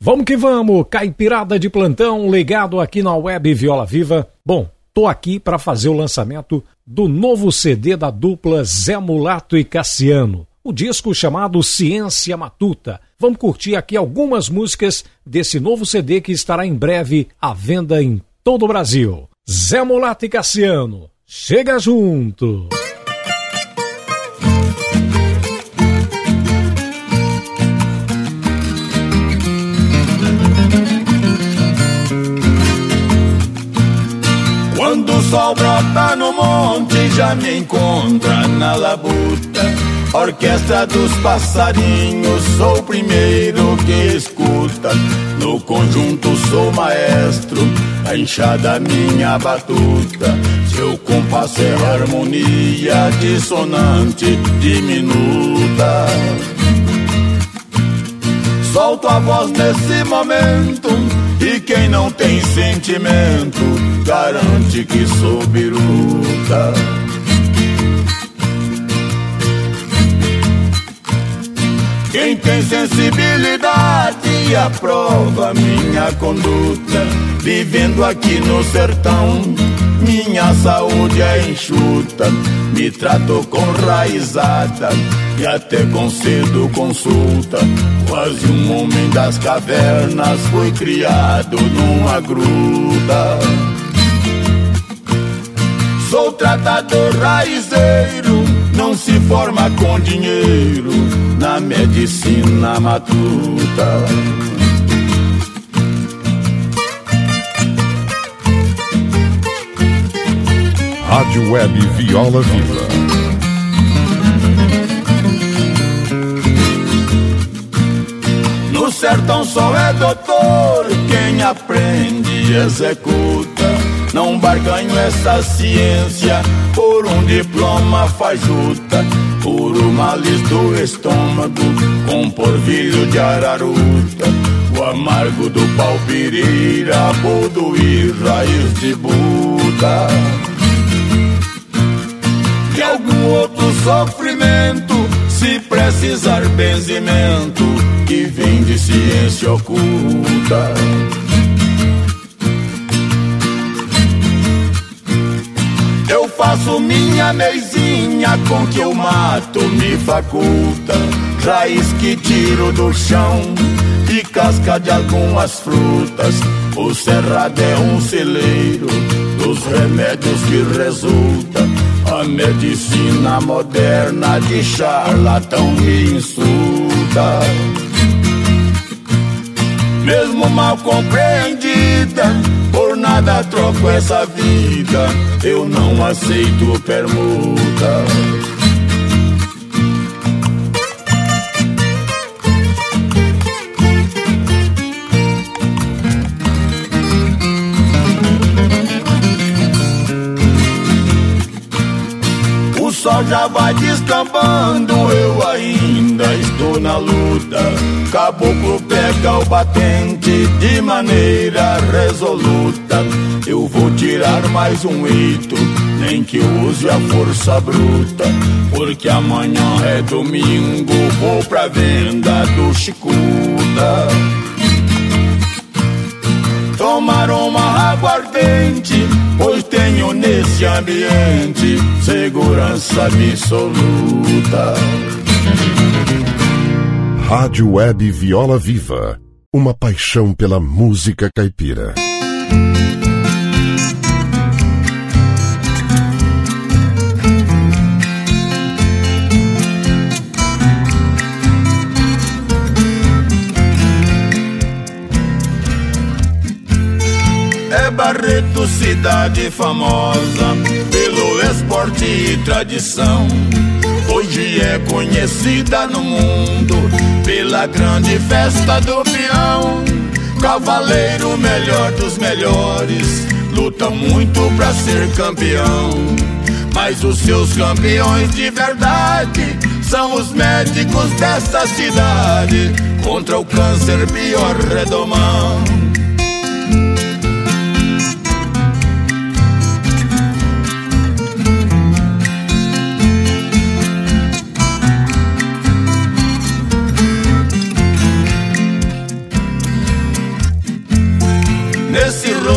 Vamos que vamos, caipirada de plantão, ligado aqui na Web Viola Viva. Bom, tô aqui para fazer o lançamento do novo CD da dupla Zé Mulato e Cassiano, o disco chamado Ciência Matuta. Vamos curtir aqui algumas músicas desse novo CD que estará em breve à venda em todo o Brasil. Zé Mulato e Cassiano, chega junto! Quando o sol brota no monte, já me encontra na labuta. Orquestra dos passarinhos, sou o primeiro que escuta. No conjunto sou maestro, a enxada minha batuta. Seu compasso é harmonia dissonante, diminuta. Solto a voz nesse momento, e quem não tem sentimento garante que sou biruta. Quem tem sensibilidade aprova minha conduta. Vivendo aqui no sertão, minha saúde é enxuta. Me trato com raizada e até concedo consulta. Quase um homem das cavernas, fui criado numa gruta. Sou tratador raizeiro, não se forma com dinheiro na medicina matuta. Rádio Web Viola Viva. No sertão só é doutor quem aprende e executa. Não barganho essa ciência por um diploma fajuta, por uma lis do estômago, com porvilho de araruta. O amargo do pau-pirira, budo e raiz de buta. E algum outro sofrimento, se precisar benzimento, que vem de ciência oculta. Eu faço minha meizinha com que o mato me faculta. Raiz que tiro do chão e casca de algumas frutas. O cerrado é um celeiro dos remédios que resulta. A medicina moderna de charlatão me insulta. Mesmo mal compreendida, por nada troco essa vida. Eu não aceito permuta. O sol já vai descambando, eu ainda estou na luta. Caboclo pega o batente de maneira resoluta. Eu vou tirar mais um eito, nem que use a força bruta. Porque amanhã é domingo, vou pra venda do Chicuta. Tomar uma aguardente, pois tenho nesse ambiente segurança absoluta. Rádio Web Viola Viva, uma paixão pela música caipira. É Barreto, cidade famosa pelo esporte e tradição. Hoje é conhecida no mundo pela grande festa do peão. Cavaleiro melhor dos melhores, luta muito pra ser campeão. Mas os seus campeões de verdade são os médicos desta cidade. Contra o câncer, pior redomão.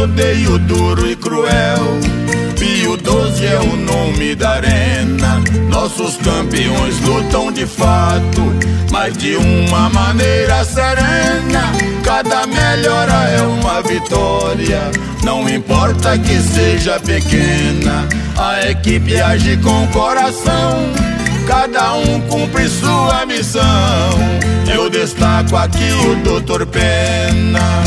rodeio duro e cruel. Pio XII é o nome da arena. Nossos campeões lutam de fato, mas de uma maneira serena. Cada melhora é uma vitória, não importa que seja pequena. A equipe age com coração, cada um cumpre sua missão. Eu destaco aqui o Dr. Pena.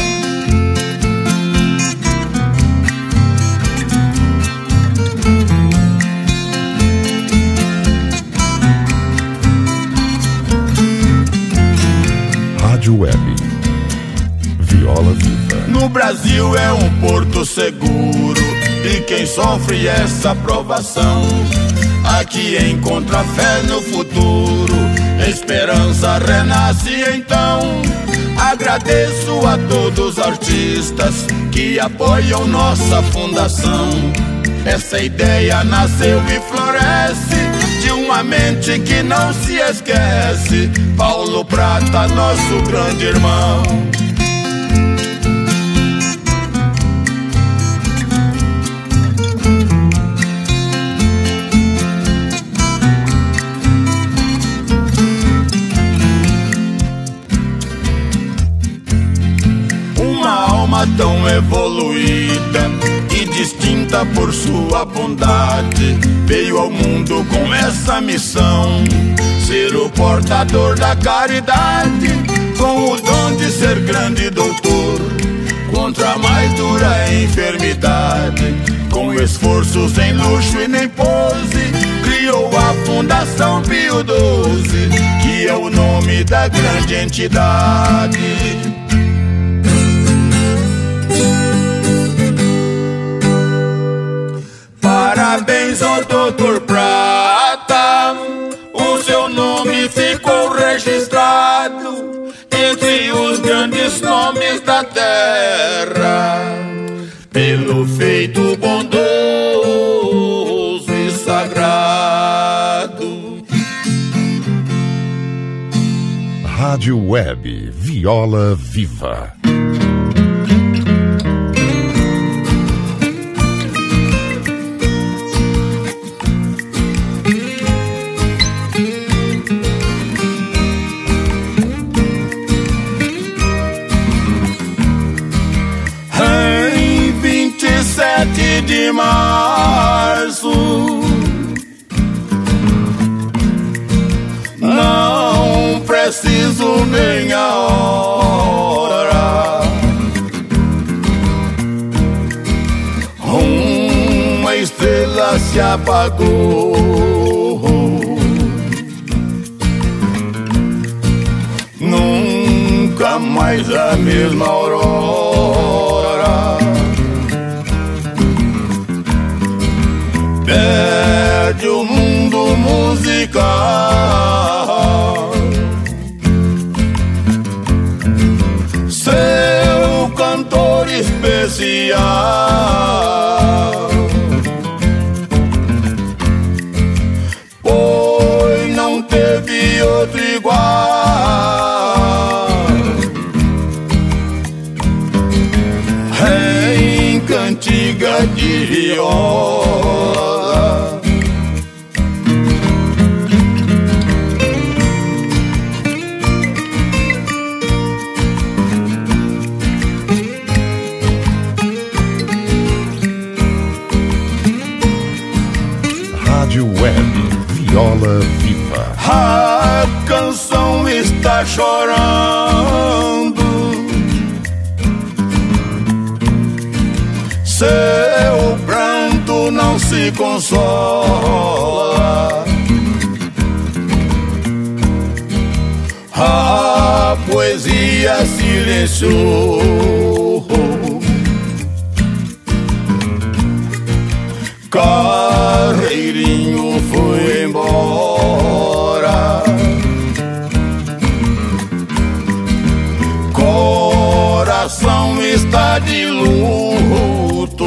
Rádio Web Viola Viva. No Brasil é um porto seguro, e quem sofre essa provação aqui encontra fé no futuro. Esperança renasce então. Agradeço a todos os artistas que apoiam nossa fundação. Essa ideia nasceu e floresce de uma mente que não se esquece. Paulo Prata, nosso grande irmão. Uma alma tão evoluída e distinta por sua bondade, veio ao mundo com essa missão: ser o portador da caridade, com o dom de ser grande doutor contra a mais dura enfermidade. Com esforços sem luxo e nem pose, criou a Fundação Pio XII, que é o nome da grande entidade. Parabéns ao Dr. Prata, o seu nome ficou registrado entre os grandes nomes da terra, pelo feito bondoso e sagrado. Rádio Web Viola Viva. De março, não preciso nem a hora, uma estrela se apagou, nunca mais a mesma aurora. Perde o mundo musical seu cantor especial, pois não teve outro igual. Em cantiga de viola, Rádio Web Viola Viva. a canção está chorando, seu pranto não se consola. A poesia silenciou, Carreirinho foi embora. Coração está de luto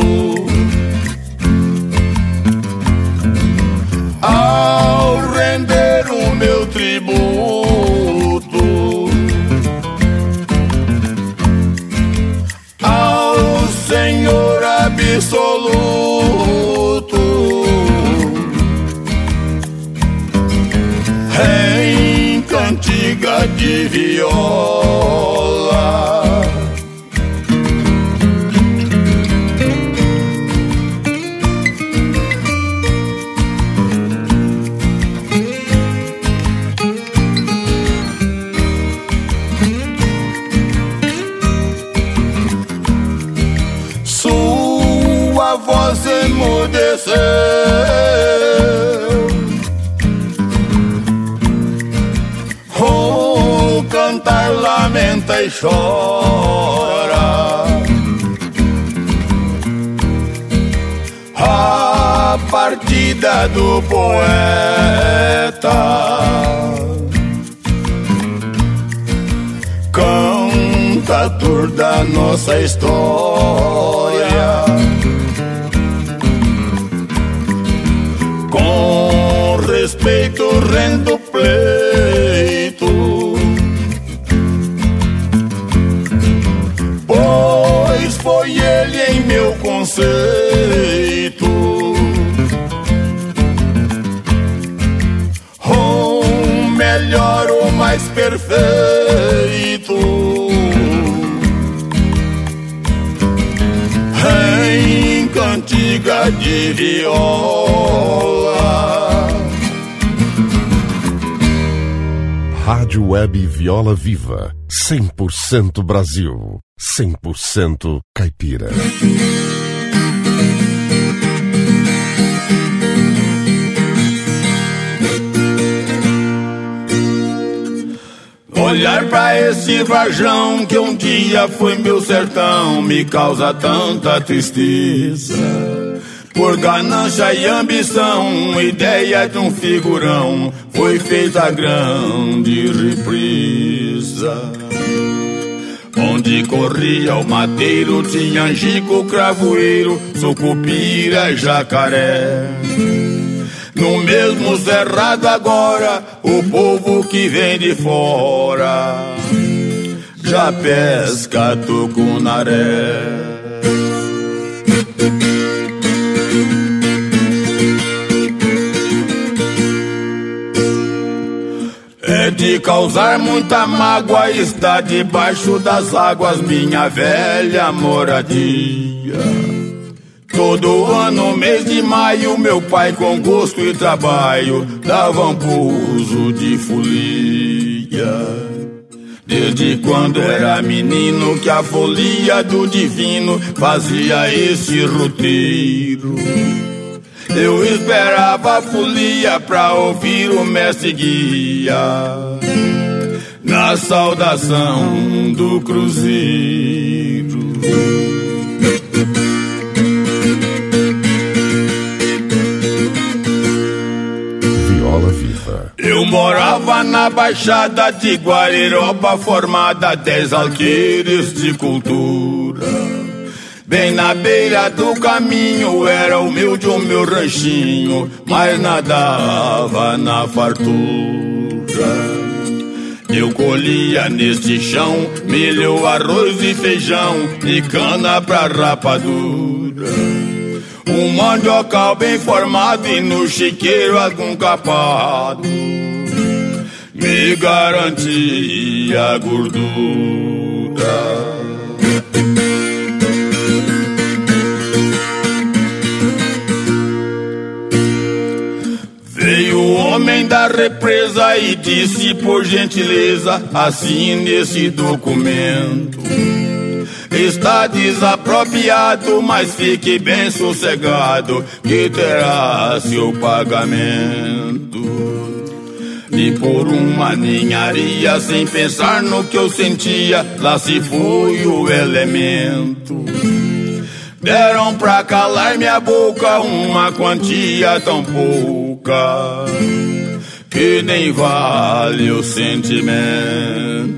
ao render o meu tributo. dissoluto em cantiga de viola. Sua voz emudeceu, o cantar lamenta e chora. A partida do poeta, cantador da nossa história, com respeito rendo pleito, pois foi ele em meu conceito o melhor, o mais perfeito em cantiga de viola. Rádio Web Viola Viva, 100% Brasil, 100% caipira. Olhar pra esse varjão que um dia foi meu sertão me causa tanta tristeza. Por ganância e ambição, ideia de um figurão foi feita grande reprisa. Onde corria o mateiro tinha angico, cravoeiro, sucupira, jacaré. No mesmo cerrado agora, o povo que vem de fora já pesca tucunaré. É de causar muita mágoa estar debaixo das águas, minha velha moradia. Todo ano, mês de maio, meu pai com gosto e trabalho dava um pouso de folia. Desde quando era menino que a folia do divino fazia esse roteiro. Eu esperava a folia pra ouvir o mestre guia na saudação do cruzeiro. Viola Viva. Eu morava na Baixada de Guariroba, formada 10 alqueires de cultura. Bem na beira do caminho era humilde o meu ranchinho, mas nadava na fartura. Eu colhia neste chão milho, arroz e feijão e cana pra rapadura. Um mandiocal bem formado e no chiqueiro algum capado me garantia gordura. Veio o homem da represa e disse: por gentileza, assine esse documento. Está desapropriado, mas fique bem sossegado, que terá seu pagamento. E por uma ninharia, sem pensar no que eu sentia, lá se foi o elemento. Deram pra calar minha boca uma quantia tão pouca que nem vale o sentimento.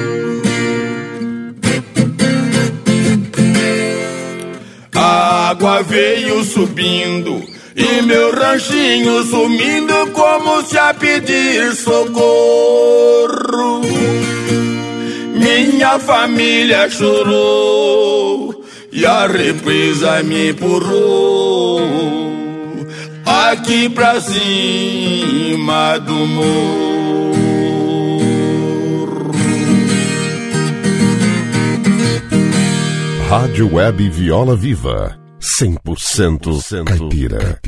A água veio subindo e meu ranchinho sumindo, como se a pedir socorro. Minha família chorou e a represa me empurrou aqui pra cima do morro. Rádio Web Viola Viva, 100% caipira.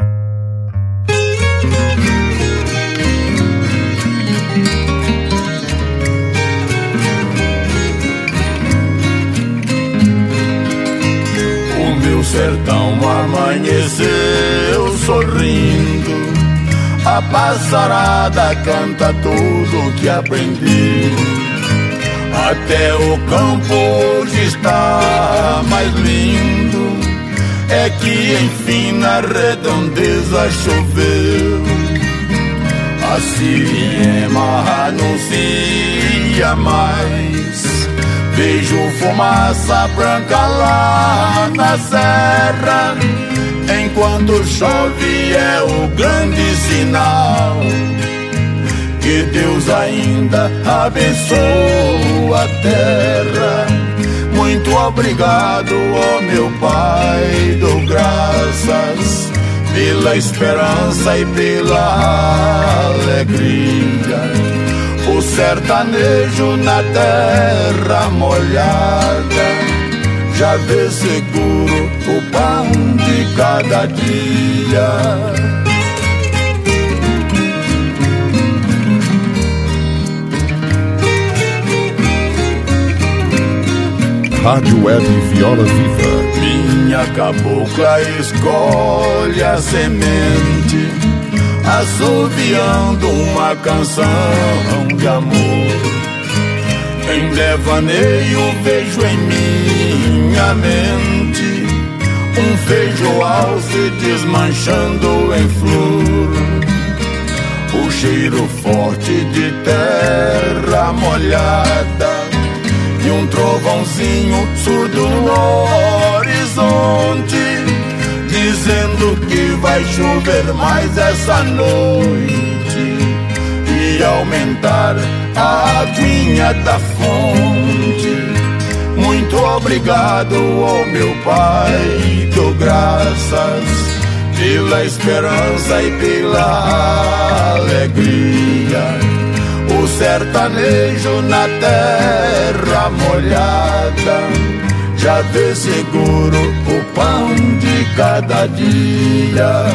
O meu sertão amanheceu sorrindo, a passarada canta tudo que aprendi. Até o campo hoje está mais lindo, é que enfim na redondeza choveu. A siriema anuncia mais, vejo fumaça branca lá na serra. Enquanto chove é o grande sinal que Deus ainda abençoa a terra. Muito obrigado, ó meu Pai, dou graças pela esperança e pela alegria. O sertanejo na terra molhada já vê seguro o pão de cada dia. Rádio Web Viola Viva. Minha cabocla escolhe a semente, assoviando uma canção de amor. Em devaneio vejo em minha mente um feijoal se desmanchando em flor. O cheiro forte de terra molhada e um trovãozinho surdo no horizonte, dizendo que vai chover mais essa noite e aumentar a aguinha da fonte. Muito obrigado, ó meu Pai, dou graças pela esperança e pela alegria. O sertanejo na terra molhada já vê seguro o pão de cada dia.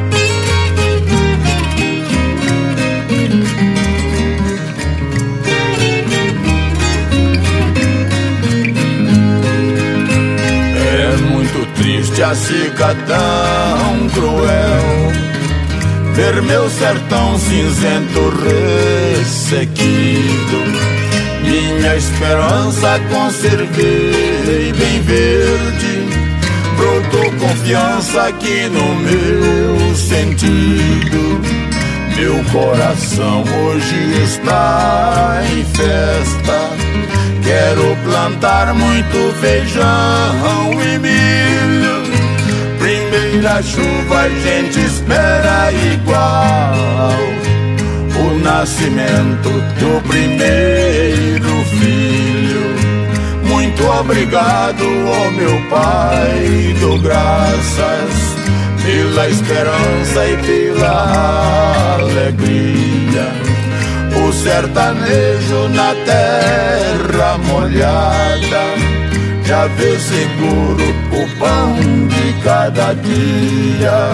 É muito triste a seca tão cruel, ver meu sertão cinzento ressequido. Minha esperança conservei bem verde, brotou confiança aqui no meu sentido. Meu coração hoje está em festa, quero plantar muito feijão e milho. Primeira chuva a gente espera igual o nascimento do primeiro filho. Muito obrigado, ó meu Pai, dou graças pela esperança e pela alegria. O sertanejo na terra molhada já vê seguro o pão de cada dia.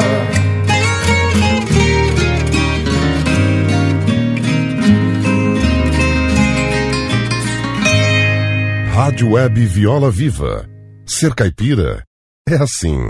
Rádio Web Viola Viva. Ser caipira é assim.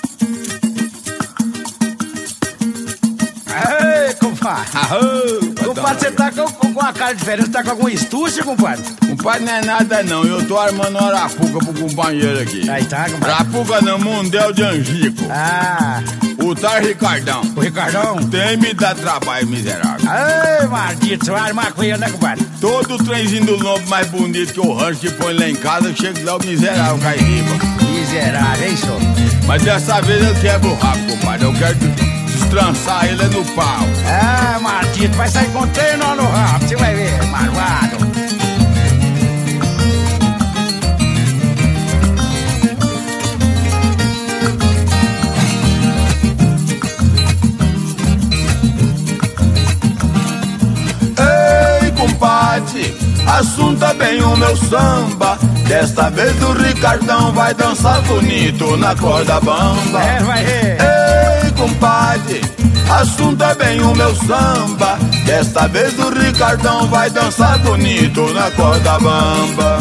Ei, compadre. Compadre, você tá com a cara diferente, você tá com alguma estúcia, compadre? Compadre, não é nada não, eu tô armando uma arapuca pro companheiro aqui. Aí tá, compadre. Arapuca no Mundel de Angico. Ah. O tal Ricardão. O Ricardão? Tem me dá trabalho, miserável. Ei, maldito, você vai armar com ele, né, compadre? Todo o trenzinho do lombo mais bonito que o rancho que põe lá em casa, chega lá o miserável, cai riba. Miserável, hein, senhor? Mas dessa vez eu quebro o rabo, compadre. Eu quero destrançar ele no pau. Ah, maldito, vai sair com treino no rabo, você vai ver, malvado. meu samba. Desta vez o Ricardão vai dançar bonito na corda bamba. Vai. Ei, compadre, assunta bem o meu samba. Desta vez o Ricardão vai dançar bonito na corda bamba.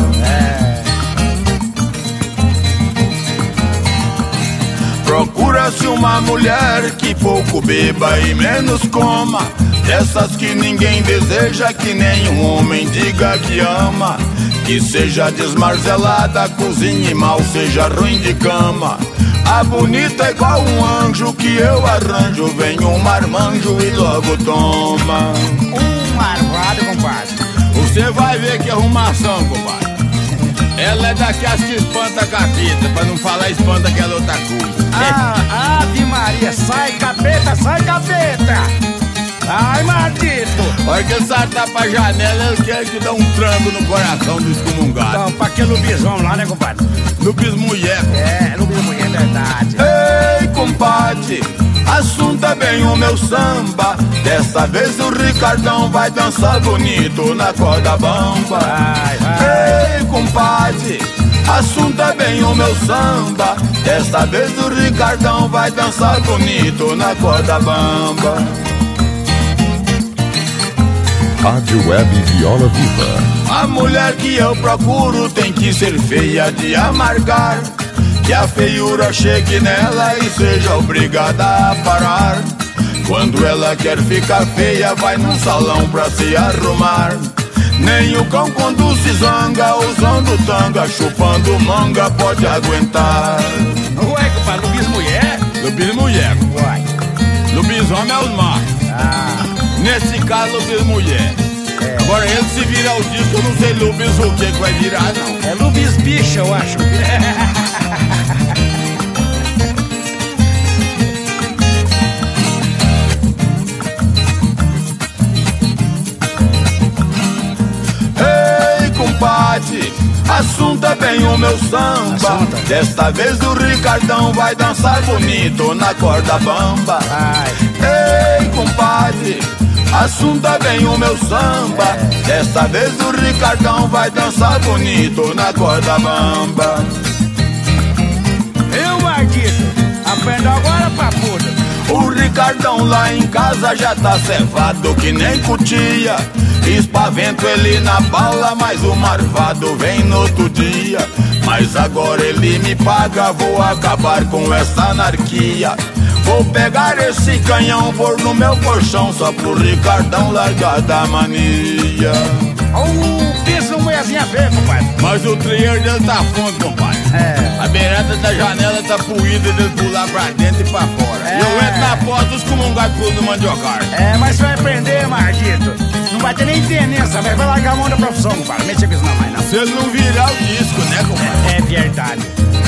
Procura-se uma mulher que pouco beba e menos coma, dessas que ninguém deseja, que nenhum homem diga que ama. Que seja desmarzelada, cozinhe mal, seja ruim de cama. A bonita é igual um anjo que eu arranjo, vem um marmanjo e logo toma. Marvado, compadre. Você vai ver que arrumação, compadre. Ela é daquelas que espanta capeta, pra não falar espanta aquela outra coisa. Ave Maria, sai capeta, sai capeta. Ai, maldito. Olha que ele saltar pra janela, ele quer que dê um tranco no coração do excomungado. Então, pra aquele lobisomem lá, né, compadre? Lobismulher. Lobismulher, é verdade. Ei, compadre, assunta bem o meu samba. Dessa vez o Ricardão vai dançar bonito na corda bamba. Vai. Ei, compadre, assunta bem o meu samba. Dessa vez o Ricardão vai dançar bonito na corda bamba. Rádio Web Viola Viva. A mulher que eu procuro tem que ser feia de amargar, que a feiura chegue nela e seja obrigada a parar. Quando ela quer ficar feia, vai num salão pra se arrumar. Nem o cão quando se zanga, usando tanga, chupando manga, pode aguentar. Ué, compadre, lobismulher? Lobismulher. Uai. Lobisomem é os machos. Nesse caso, lobismulher. Agora ele se virar o disco, eu não sei lubis o que vai virar, não. É lubis bicha, eu acho. Ei, compadre, assunta bem o meu samba. Desta vez o Ricardão vai dançar bonito na corda bamba. Ei, compadre, assunta bem o meu samba. Desta vez o Ricardão vai dançar bonito na corda bamba. Eu, maldito, aprenda agora, papuda. O Ricardão lá em casa já tá cevado que nem cutia. Espavento ele na bala, mas o marvado vem no outro dia. Mas agora ele me paga, vou acabar com essa anarquia. Vou pegar esse canhão, pôr no meu colchão, só pro Ricardão largar da mania. Pensa uma mulherzinha feia, compadre. Mas o trieiro dele tá fundo, compadre. A beirada da janela tá puída dele pular pra dentro e pra fora. E eu entro na porta, os comungados pulam no mandiocar. Mas vai aprender, maldito. Não vai ter nem tenência, vai largar a mão da profissão, compadre. Mexe com isso não, mais não. Se ele não virar o disco, né, compadre? É verdade.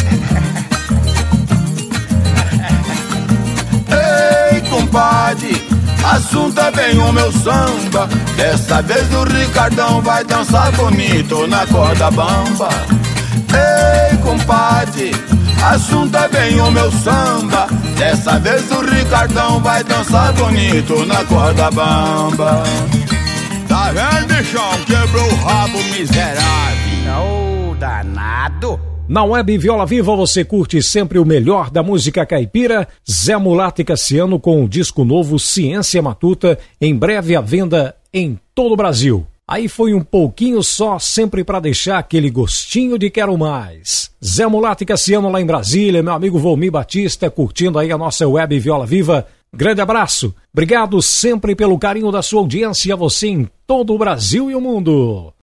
Ei, compadre, assunta bem o meu samba. Desta vez o Ricardão vai dançar bonito na corda bamba. Ei, compadre, assunta bem o meu samba. Desta vez o Ricardão vai dançar bonito na corda bamba. Tá vendo, bichão? Quebrou o rabo miserável. Danado. Na Web Viola Viva você curte sempre o melhor da música caipira. Zé Mulato e Cassiano com o disco novo Ciência Matuta, em breve à venda em todo o Brasil. Aí foi um pouquinho só, sempre para deixar aquele gostinho de quero mais. Zé Mulato e Cassiano lá em Brasília, meu amigo Volmir Batista curtindo aí a nossa Web Viola Viva. Grande abraço, obrigado sempre pelo carinho da sua audiência, você em todo o Brasil e o mundo.